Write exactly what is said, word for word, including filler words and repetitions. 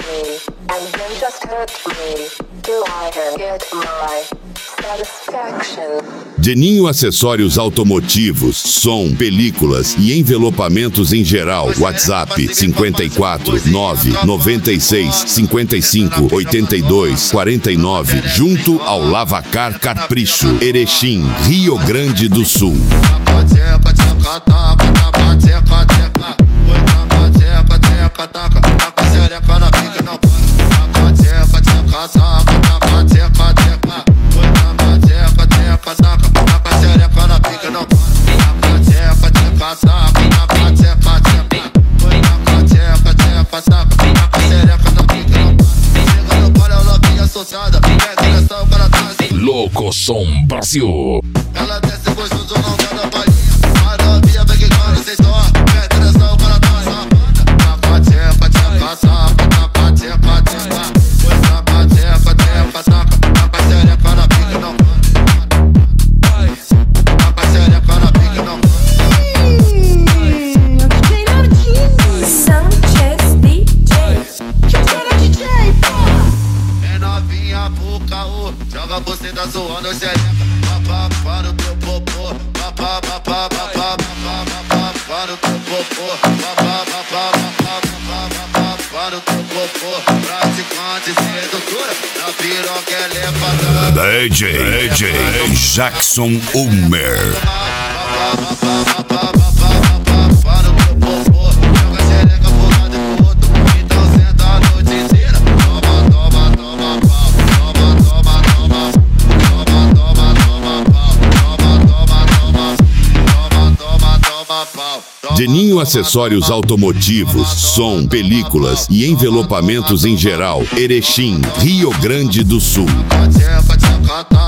me, and then just hurt me, till I can get my satisfaction. Deninho Acessórios Automotivos, som, películas e envelopamentos em geral. WhatsApp cinquenta e quatro, nove, noventa e seis, cinquenta e cinco, oitenta e dois, quarenta e nove, junto ao Lavacar Capricho, Erechim, Rio Grande do Sul. Louco Som Brasil. Ela desce gostoso, não quer dar palhinha. A novinha vem que cara, cês só pede atenção quando ela tá só. Taca, tcheca, tcheca, saca. Taca, tcheca, tcheca. Pois taca, tcheca, tcheca, saca. Taca, xereca na pica, não. Taca, xereca na pica, não. D J Nardini Sanchez D J. Chega D J, pô. É novinha pro caô. Joga você tá zoando, xereca. Papá, para o teu popô. Papá, papá, papá, papá, papá, para o teu popô. Papá, papá, papá, papá, papá, para o teu popô. Praticante sedutora, na piroca ela é patada. D J, D J Jackson Ulmer. Papá, papá, papá, papá, papá, para o teu popô. Joga xereca pro lado e pro outro. Então senta a noite inteira. Toma, toma, toma pau. Toma, toma, toma. Toma, toma, toma pau. Toma, toma, toma. Toma, toma, toma pau. Deninho Acessórios Automotivos, som, películas e envelopamentos em geral. Erechim, Rio Grande do Sul. Tcheca, tcheca,